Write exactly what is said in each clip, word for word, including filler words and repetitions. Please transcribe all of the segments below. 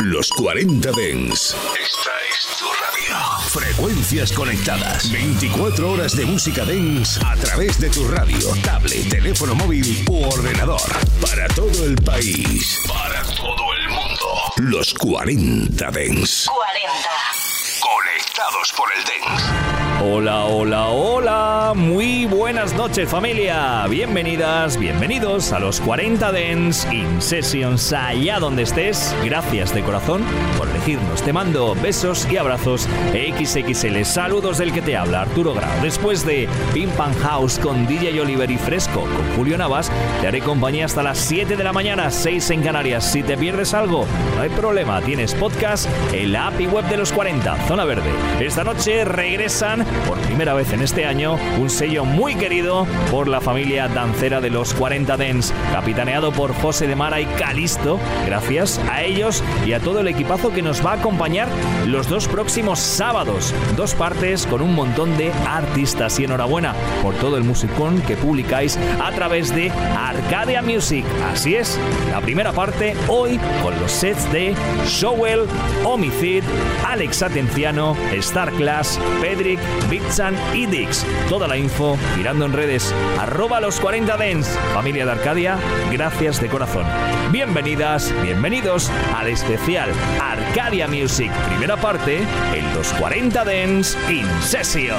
Los cuarenta Dance. Esta es tu radio. Frecuencias conectadas. veinticuatro horas de música dance a través de tu radio, tablet, teléfono móvil u ordenador. Para todo el país. Para todo el mundo. Los cuarenta Dance. cuarenta. Conectados por el dance. Hola, hola, hola, muy buenas noches familia, bienvenidas, bienvenidos a los cuarenta Dance In Sessions, allá donde estés, gracias de corazón por elegirnos, te mando besos y abrazos equis equis ele, saludos del que te habla Arturo Grau. Después de Pim Pam House con D J Oliver y Fresco con Julio Navas, te haré compañía hasta las siete de la mañana, seis en Canarias. Si te pierdes algo, no hay problema, tienes podcast en la app y web de los cuarenta, Zona Verde. Esta noche regresan por primera vez en este año un sello muy querido por la familia dancera de los cuarenta Dance, capitaneado por José de Mara y Calisto. Gracias a ellos y a todo el equipazo que nos va a acompañar los dos próximos sábados, dos partes con un montón de artistas, y enhorabuena por todo el musicón que publicáis a través de Arcadia Music. Así es, la primera parte hoy con los sets de Showell, Homicide, Alex Atenciano, Star Class, Pedrick, Bitsan y Dix. Toda la info mirando en redes arroba los cuarenta Dance. Familia de Arcadia, gracias de corazón. Bienvenidas, bienvenidos al especial Arcadia Music, primera parte en los cuarenta Dance In Sessions.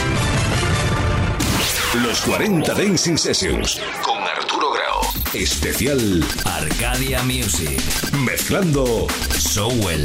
Los cuarenta Dance In Sessions con Arturo Grau. Especial Arcadia Music. Mezclando Showell.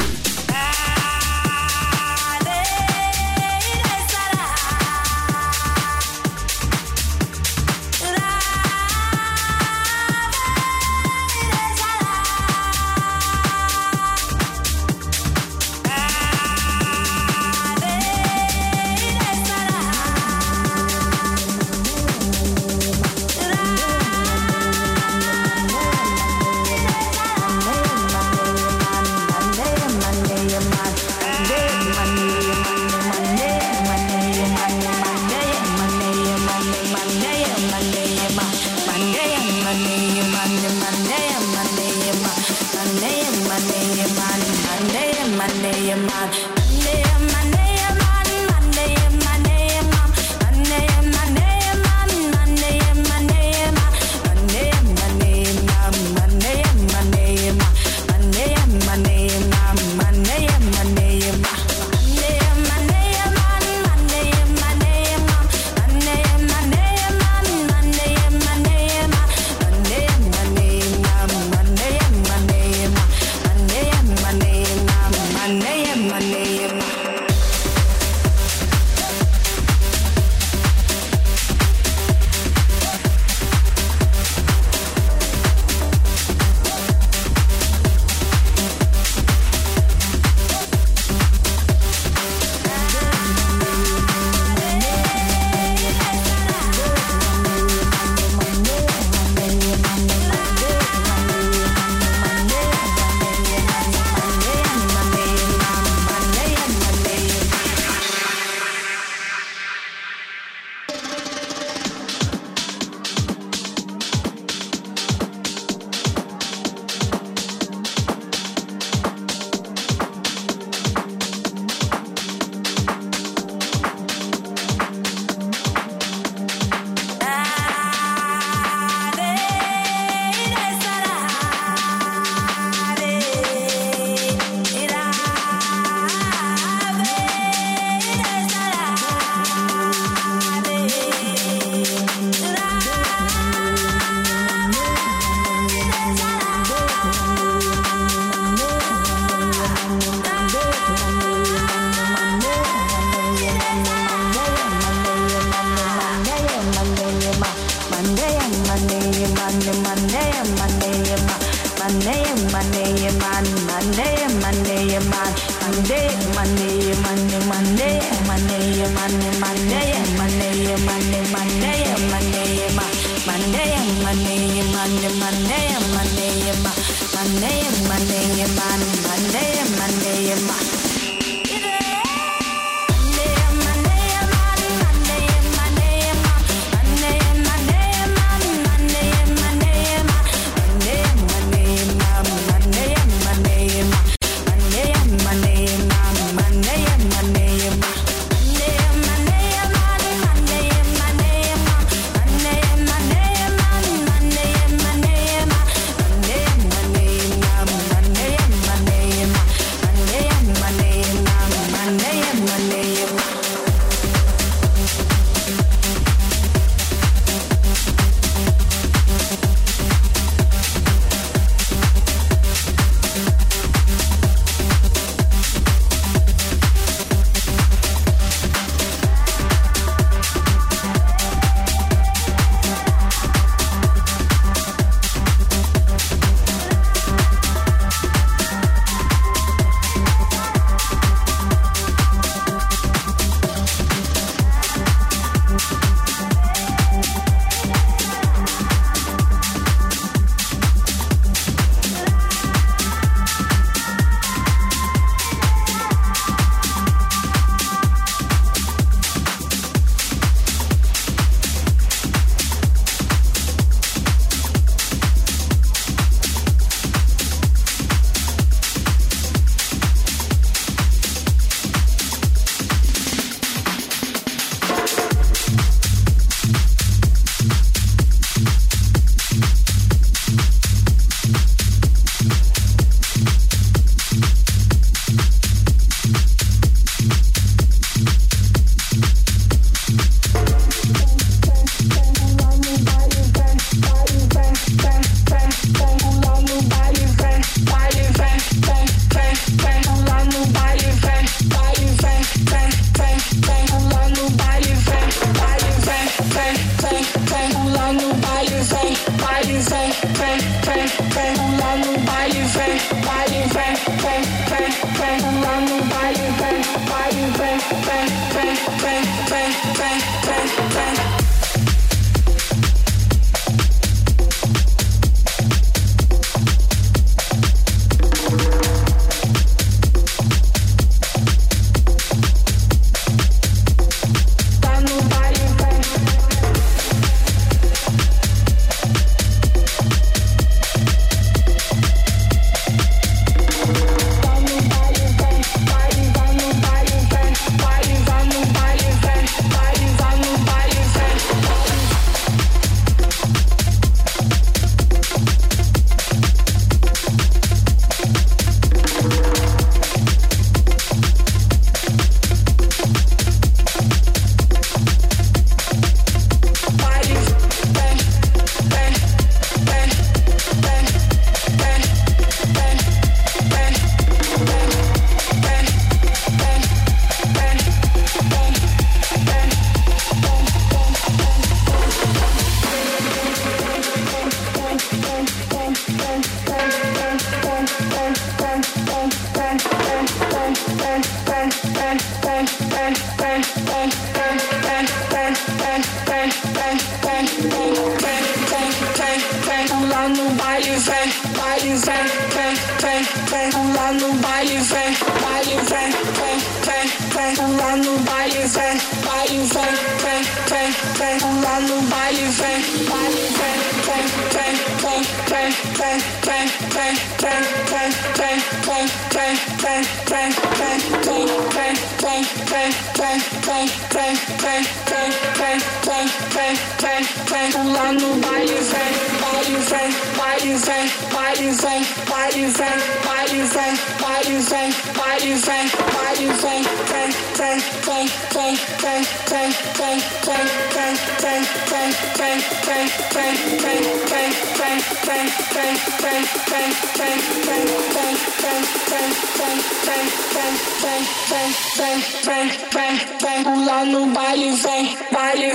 Lá no baile vem, baile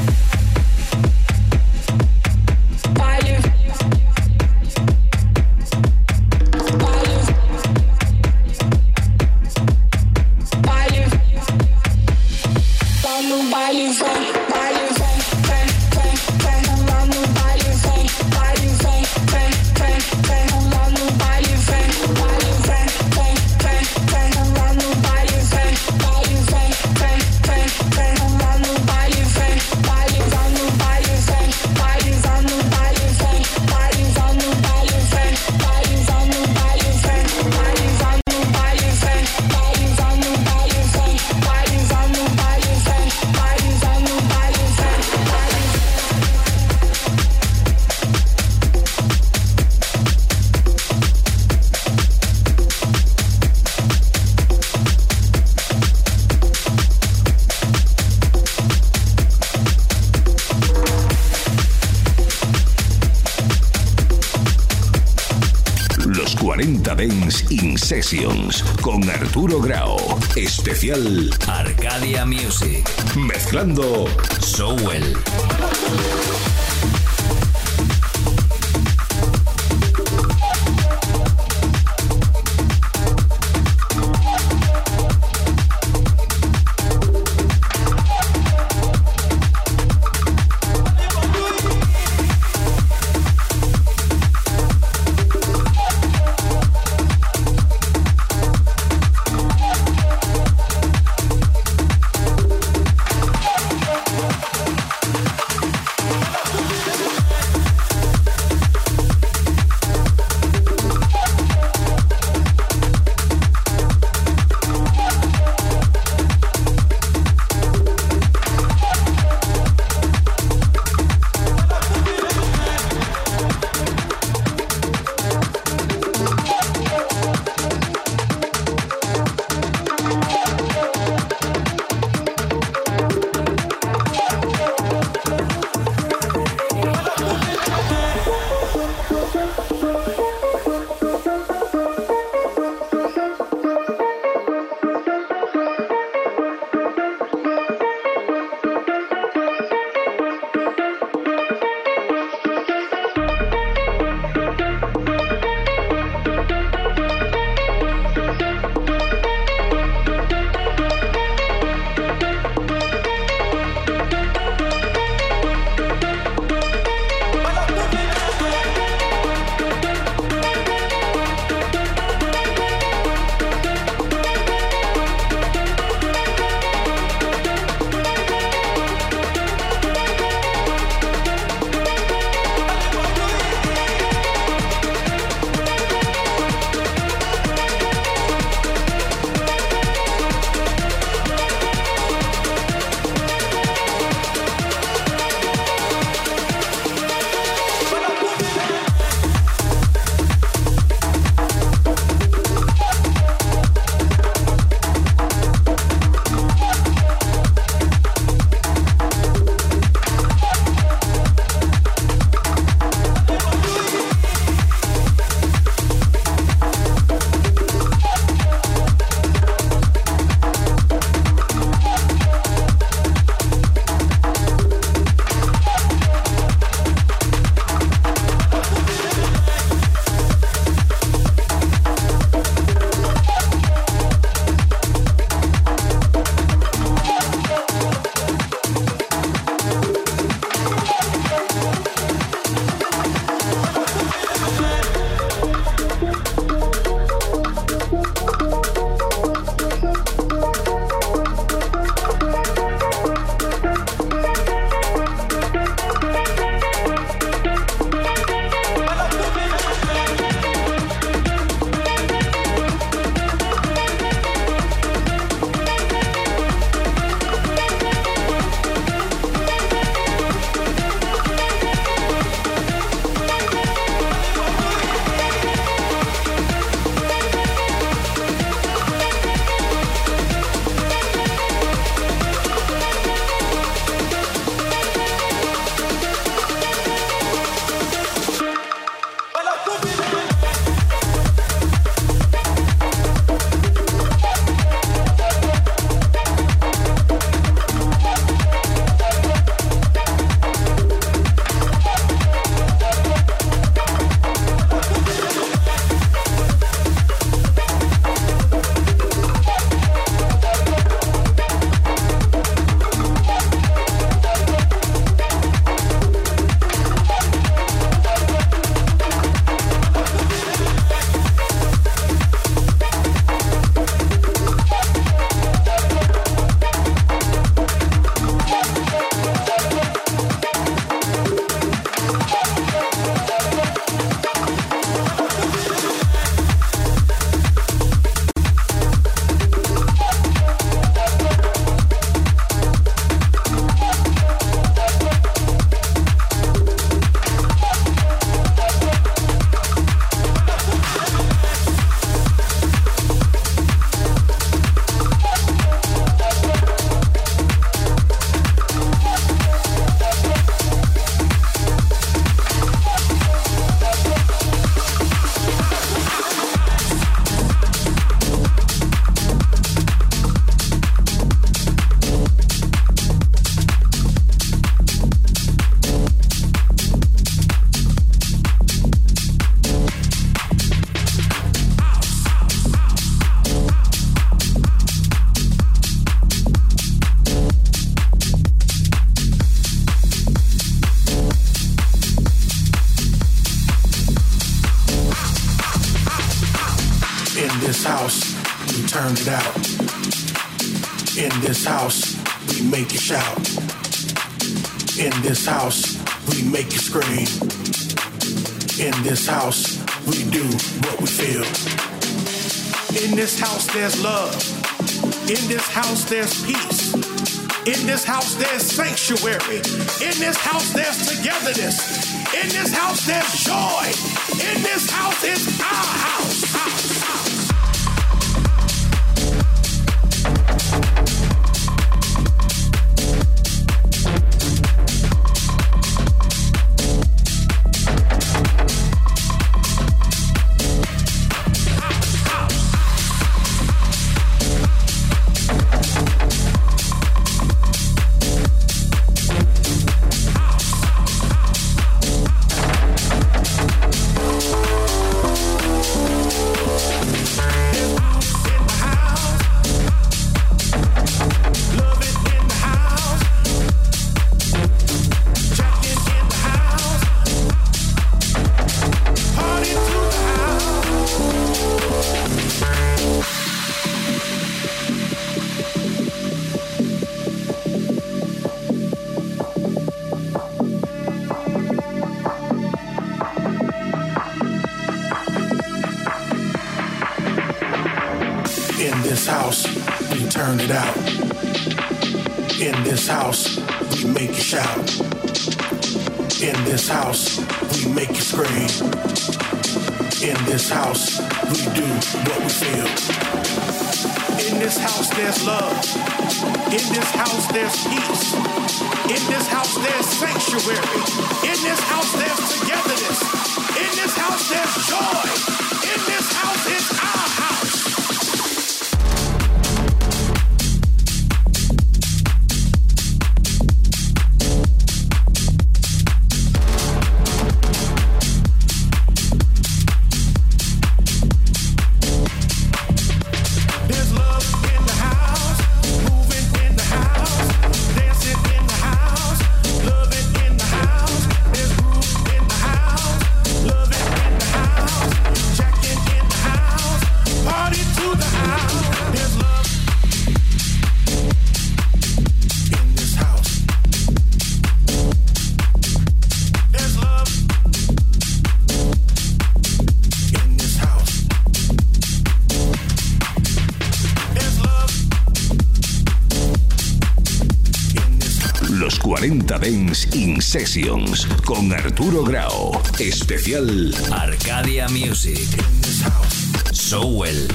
baile baile baile lá no baile vem, baile vem, vem, vem, vem lá no baile vem, baile vem, vem, vem, vem lá no baile vem, baile vem, vem, vem, vem lá no baile vem, baile vem, vem, vem, vem lá no baile vem, baile lá no baile vem, baile lá no baile vem, baile lá no baile vem, baile lá no baile vem, baile lá no baile vem, baile lá no baile vem, baile lá no baile vem, baile lá no baile vem, baile Los cuarenta Dance In Sessions con Arturo Grau. Especial Arcadia Music. mezclando Sowell. house, we turn it out. In this house, we make you shout. In this house, we make you scream. In this house, we do what we feel. In this house, there's love. In this house, there's peace. In this house, there's sanctuary. In this house, there's togetherness. In this house, there's joy. In this house, it's our house. house, house. Turn it out. In this house, we make you shout. In this house, we make you scream. In this house, we do what we feel. In this house, there's love. In this house, there's peace. In this house, there's sanctuary. In this house, there's togetherness. In this house, there's joy. In this house, it's our house. cuarenta Dance In Sessions con Arturo Grau. Especial Arcadia Music. Sowell.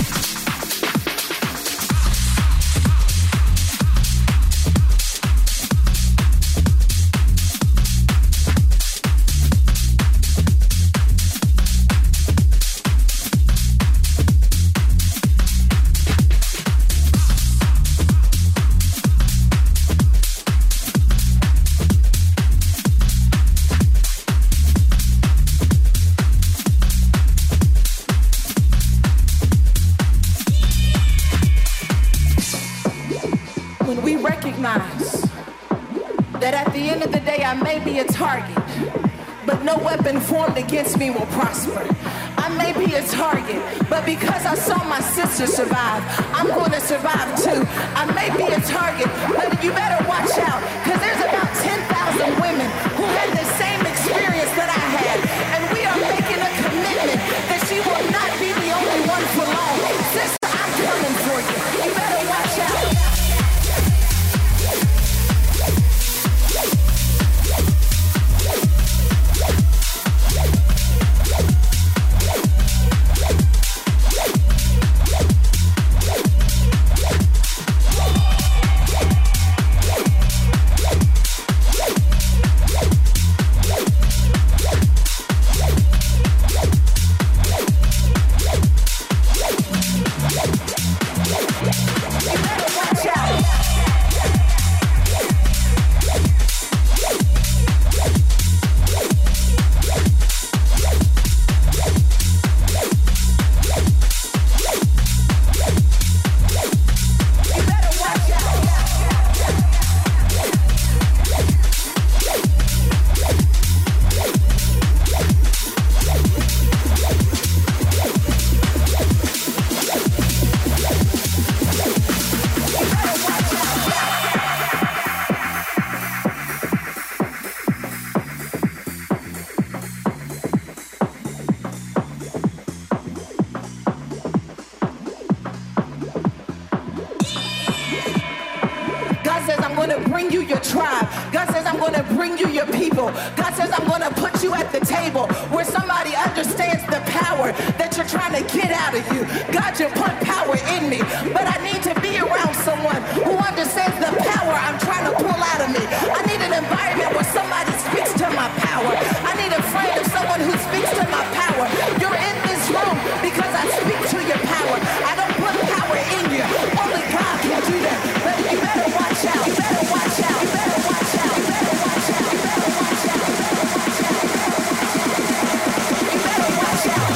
Formed against me will prosper. I may be a target, but because I saw my sister survive, I'm going to survive too. I may be a target, but you better watch out, because there's about ten thousand women who had the same experience that I had, and we are making a commitment that she will not be the only one for long. Sister, I'm coming for you. You better watch out. bring you your tribe. God says, I'm going to bring you your people. God says, I'm going to put you at the table where somebody understands the power that you're trying to get out of you. God, you put power in me, but I need to be around someone who understands the power I'm trying to pull out of me. I need an environment where somebody speaks to my power. I need a friend of someone who speaks to my power. You're in this room because I speak to your power. I don't put power in you. Only God can do that. But you better watch out. You better watch out. You better watch out. You better watch out. You better watch out. You better watch out. You better watch out.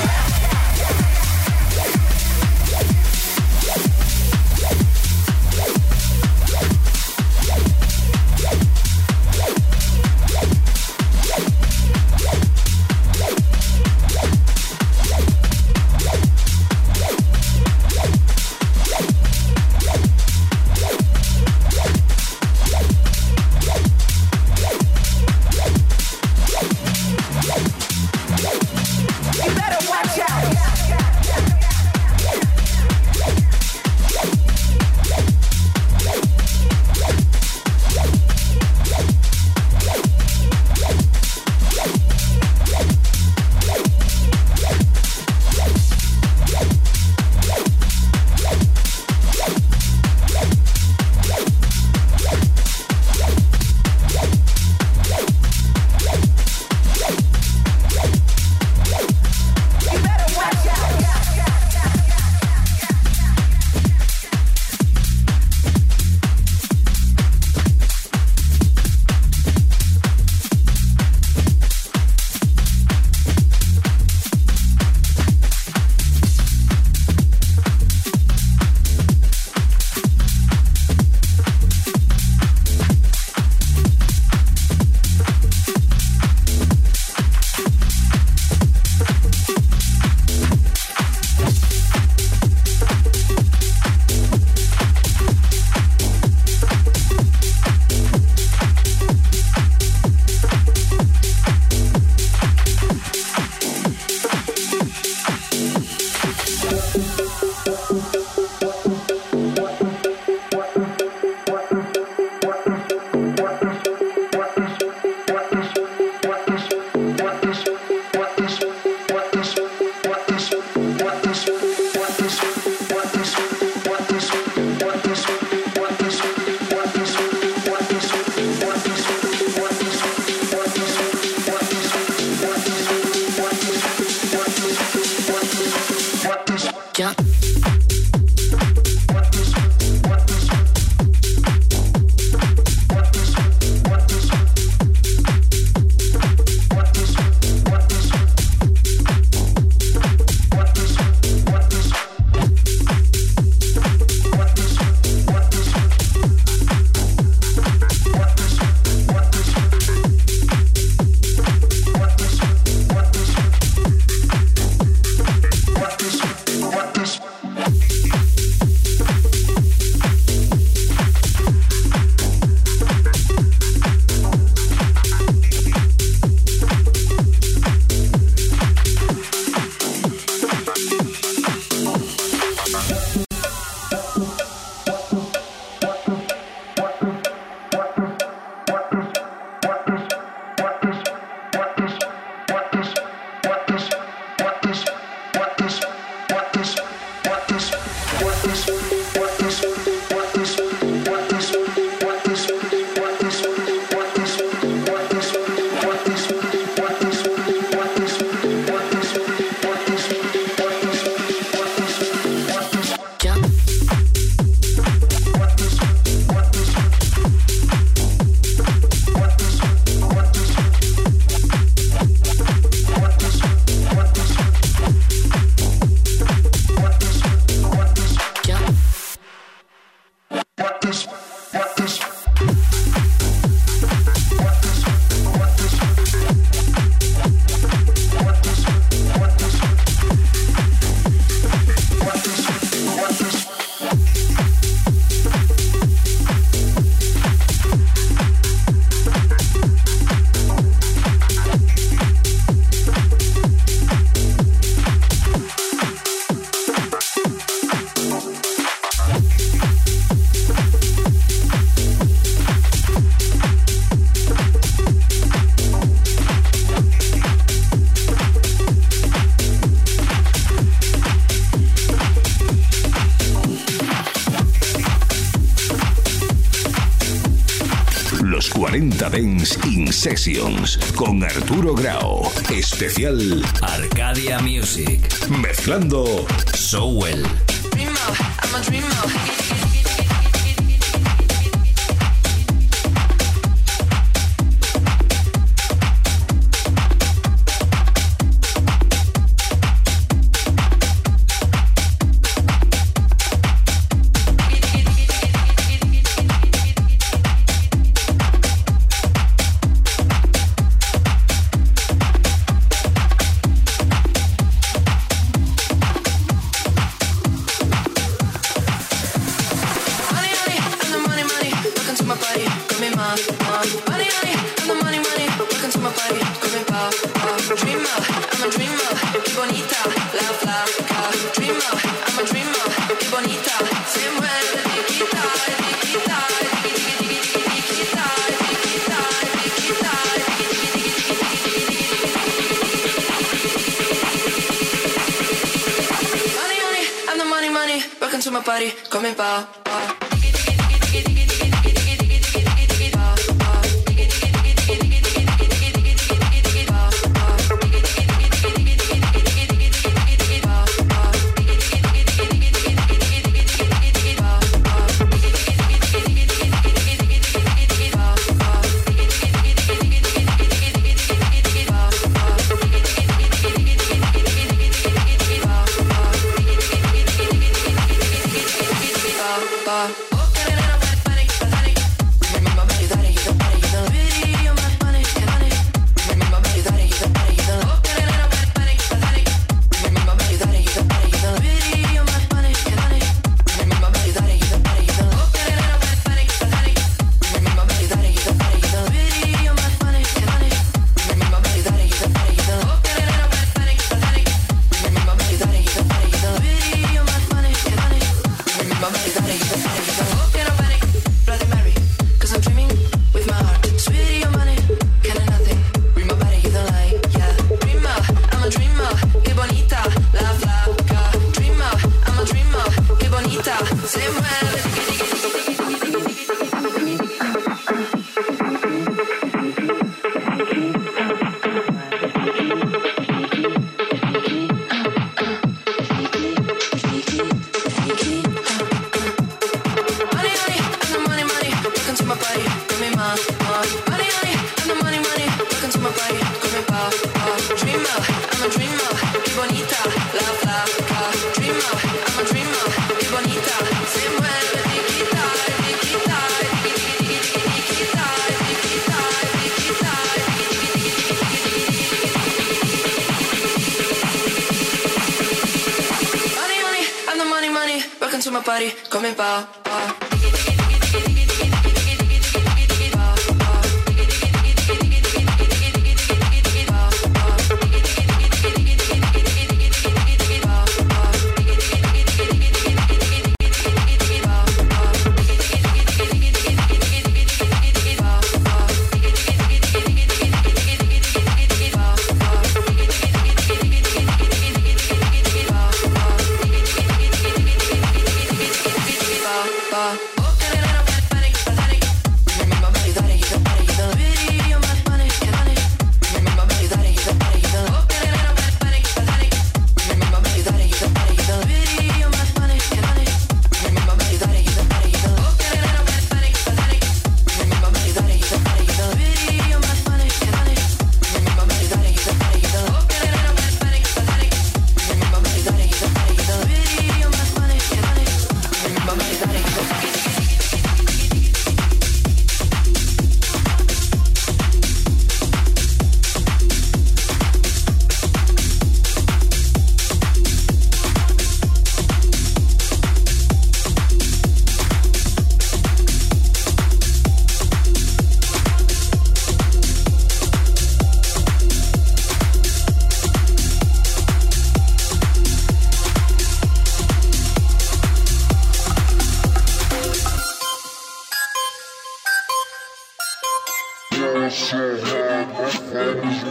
Los cuarenta Dance In Sessions con Arturo Grau. Especial Arcadia Music. Mezclando Sowell. Dreamer, I'm a dreamer.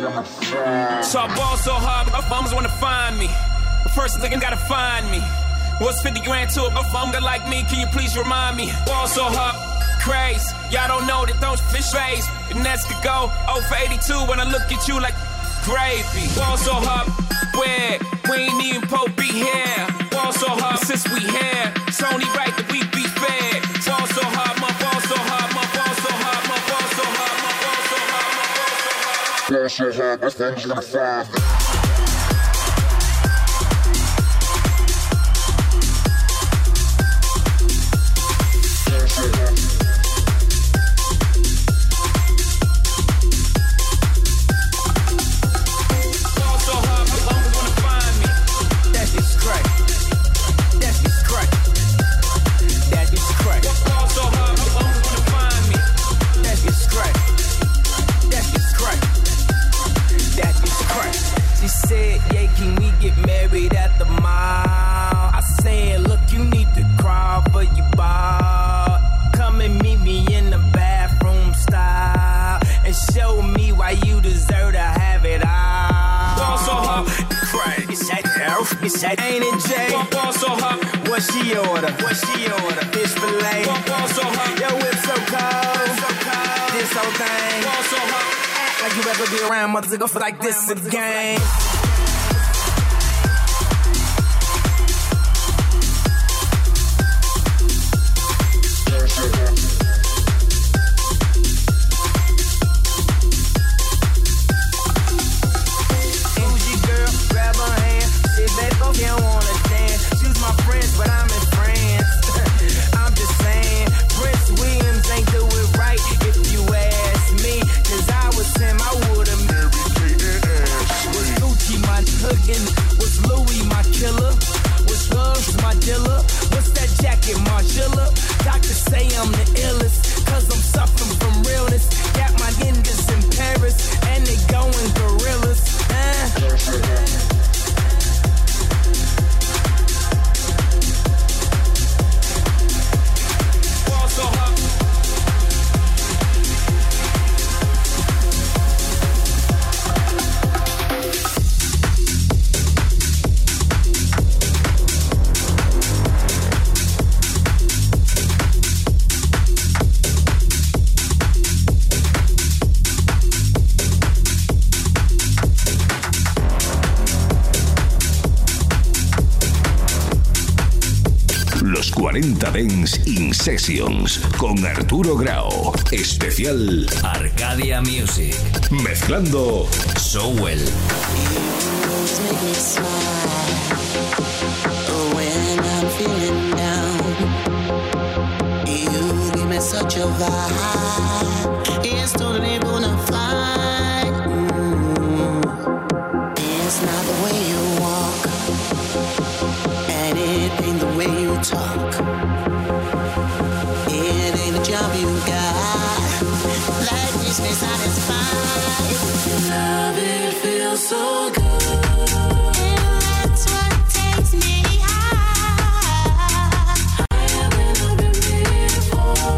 So I ball so hard, my bums wanna find me. But first, they gotta find me. What's fifty grand to a buffonga like me? Can you please remind me? Ball so hot, craze. Y'all don't know that those fish rays. And that's could go oh for eighty-two when I look at you like gravy. Ball so hot, where? We ain't even po be here. Ball so hot, since we here. It's only right that we be fair. Ball so hot, my ball so hot, my ball so hot, my ball so hot, my ball so hot, my ball so hot. Ball so hot, my things gonna fall. Ain't it Jay? Ball so hot. What she order? What she order? Fish fillet. Ball so hot. Yo, whip so cold. So cold. This whole thing. Ball so hot. Act like you ever be around mother go for like this again. cuarenta Dance In Sessions con Arturo Grau. Especial Arcadia Music. Mezclando Sowell. Such a vibe, it's totally bona fide. Mm. It's not the way you walk, and it ain't the way you talk. It ain't the job you got that makes me satisfied. Love it feels so good, and that's what takes me high, higher than I've been before.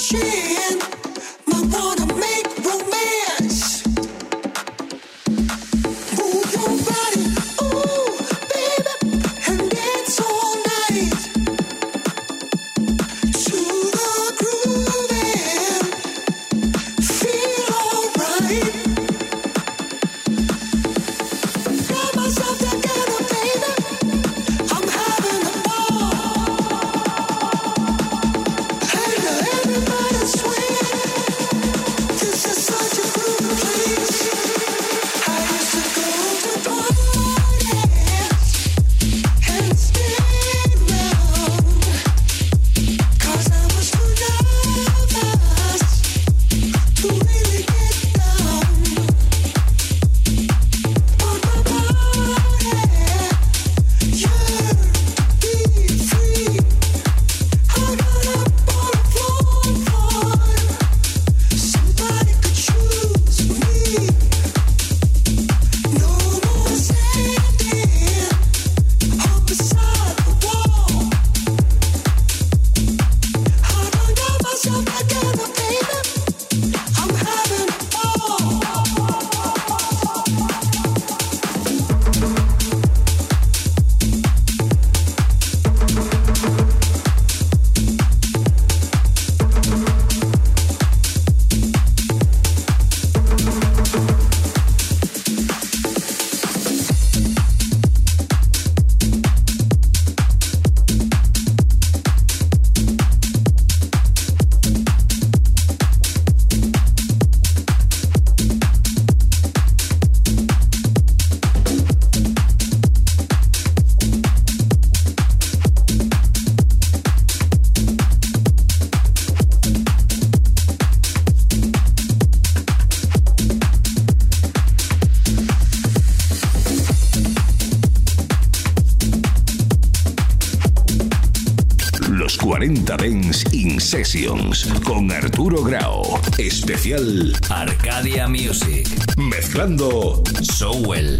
cuarenta Dance In Sessions con Arturo Grau. Especial Arcadia Music. Mezclando Sowell.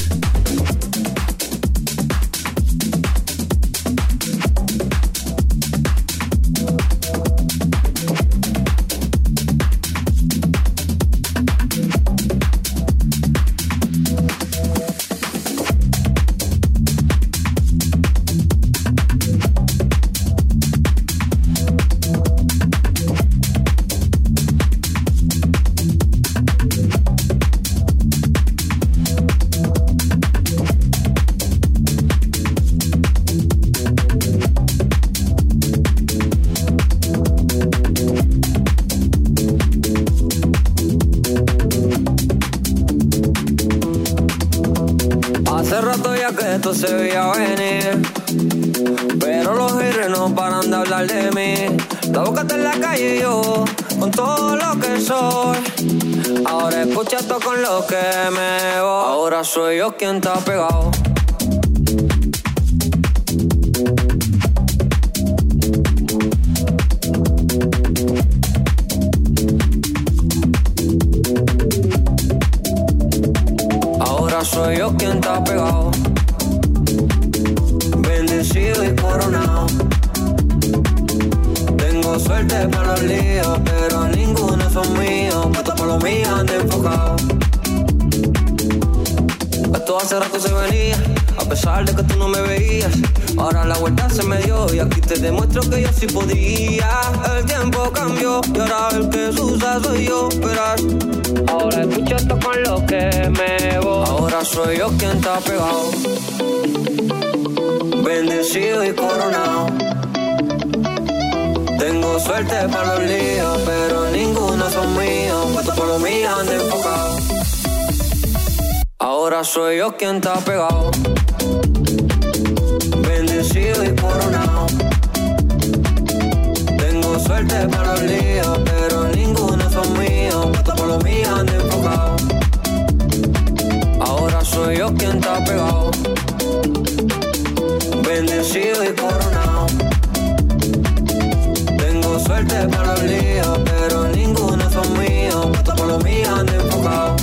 Esto se veía venir, pero los haters no paran de hablar de mí. La boca está en la calle y yo, con todo lo que soy. Ahora escucha esto con lo que me voy. Ahora soy yo quien está pegado. Ahora soy yo quien está pegado. Bendecido y coronado. Tengo suerte para los líos, pero ninguno son míos. Puesto por lo mío ando enfocado. Esto hace rato se venía, a pesar de que tú no me veías. Ahora la vuelta se me dio y aquí te demuestro que yo sí podía. El tiempo cambió y ahora el que se usa soy yo, verás. Ahora escucho esto con lo que me voy. Ahora soy yo quien está pegado. Bendecido y coronado. Tengo suerte para los líos, pero ninguno son míos. Puesto por lo mío ando enfocado. Ahora soy yo quien está pegado. Bendecido y coronado. Tengo suerte para los líos, pero ninguno son míos. Puesto por lo mío ando enfocado. Ahora soy yo quien está pegado. Bendecido y coronado. Tengo suerte para los líos, pero ninguno son míos. Puesto por lo mío ando enfocado.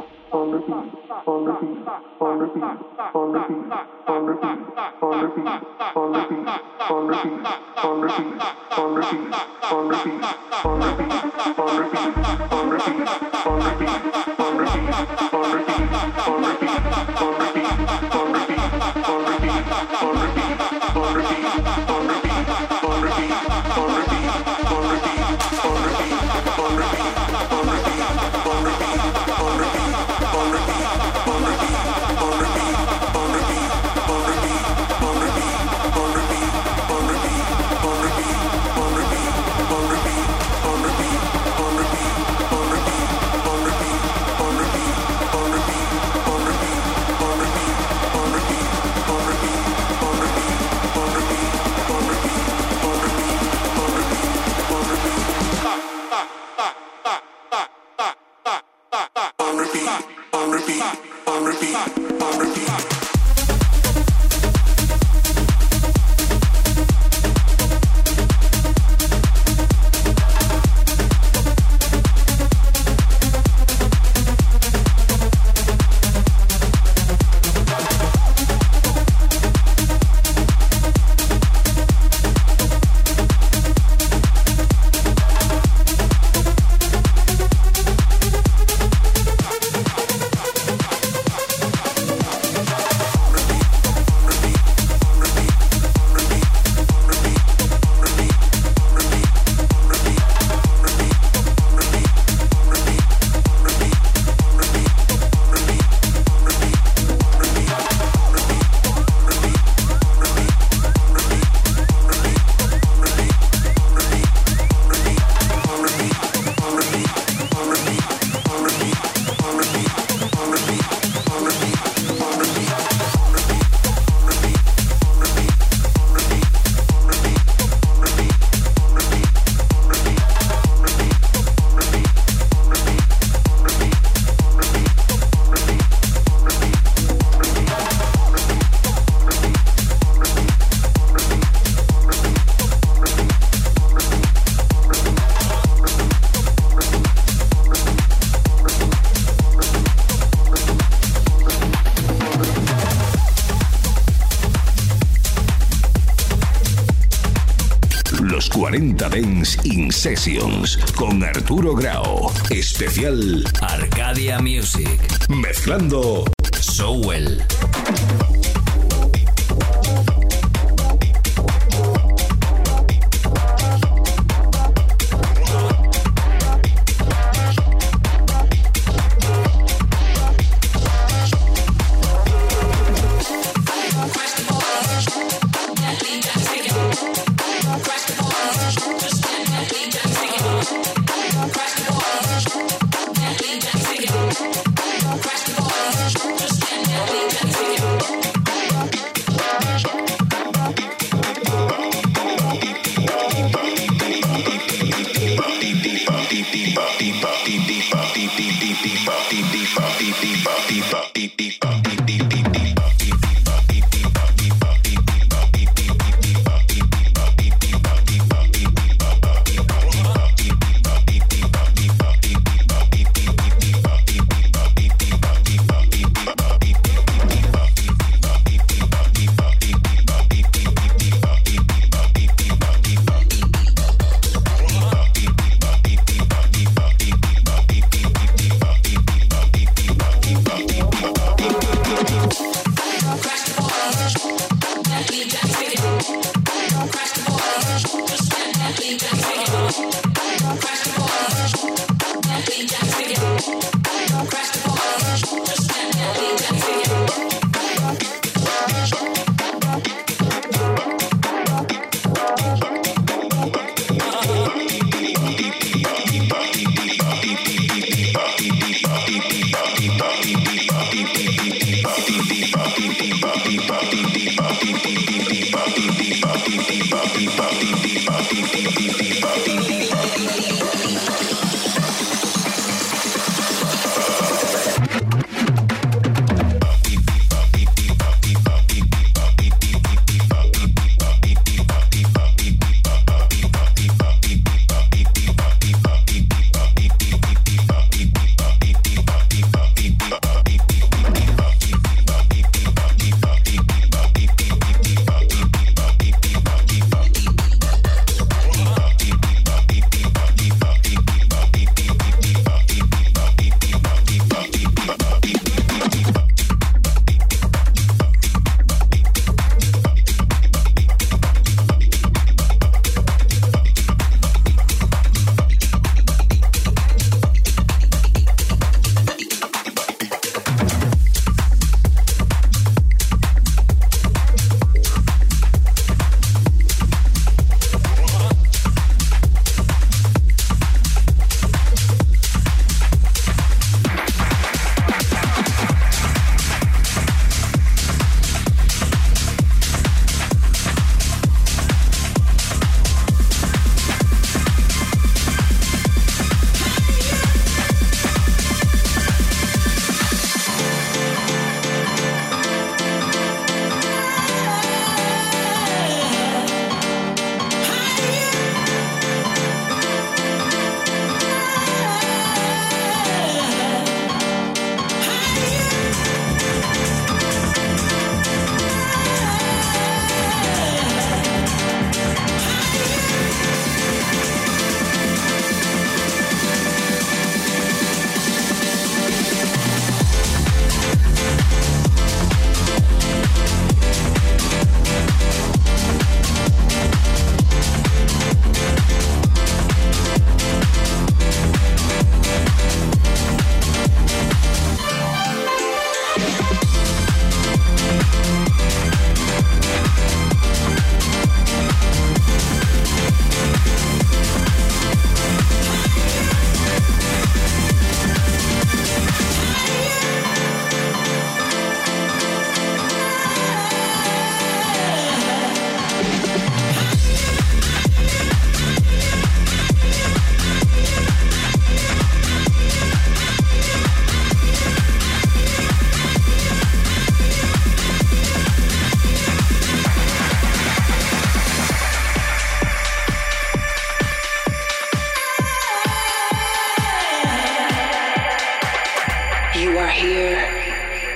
cuarenta Dance In Sessions con Arturo Grau. Especial Arcadia Music. Mezclando Sowell.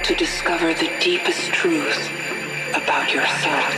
to discover the deepest truth about yourself.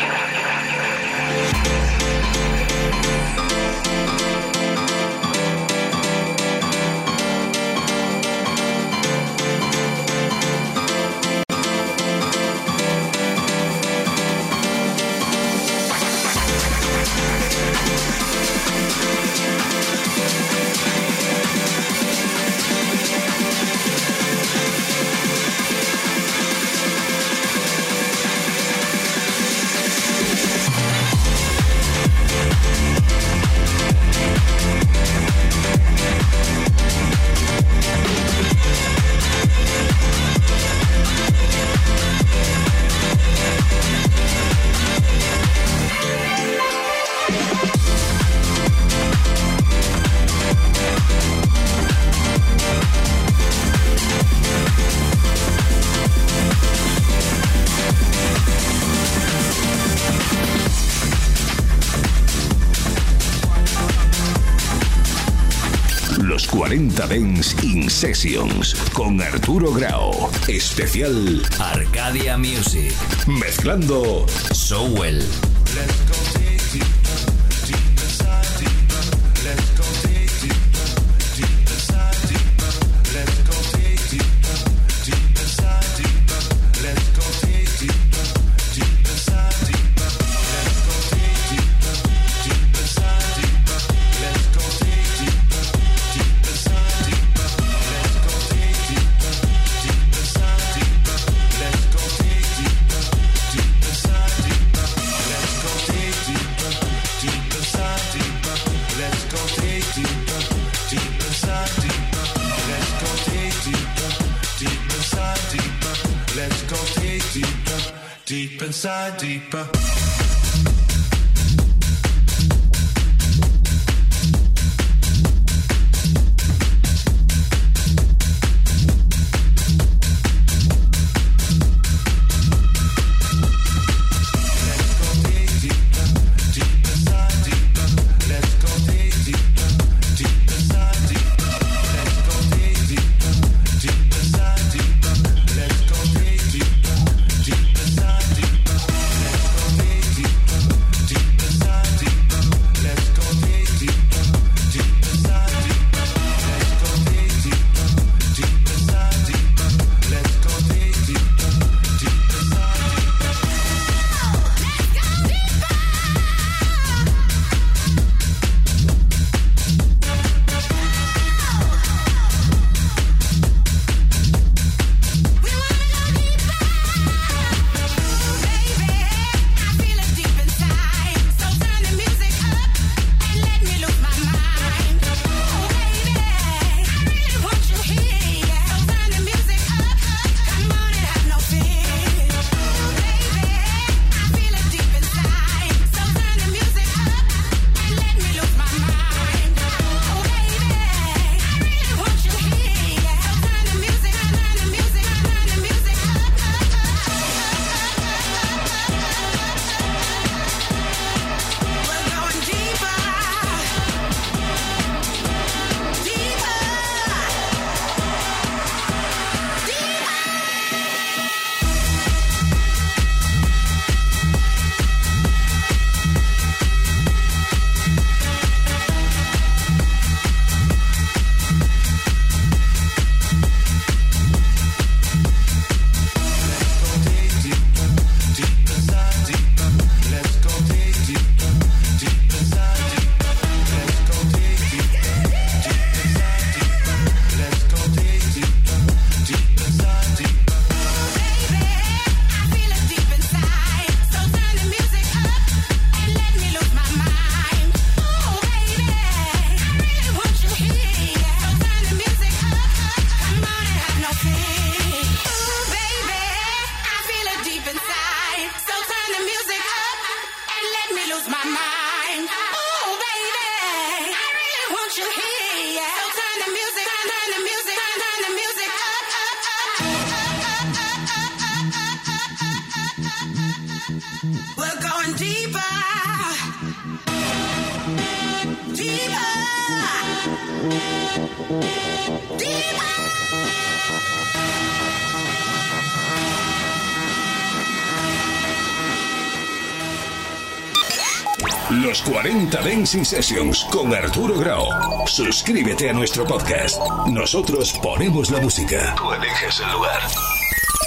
cuarenta Dance In Sessions con Arturo Grau. Especial Arcadia Music. Mezclando Sowell. Deep inside, deeper. Los cuarenta Dancing Sessions con Arturo Grau. Suscríbete a nuestro podcast. Nosotros ponemos la música. Tú eliges el lugar.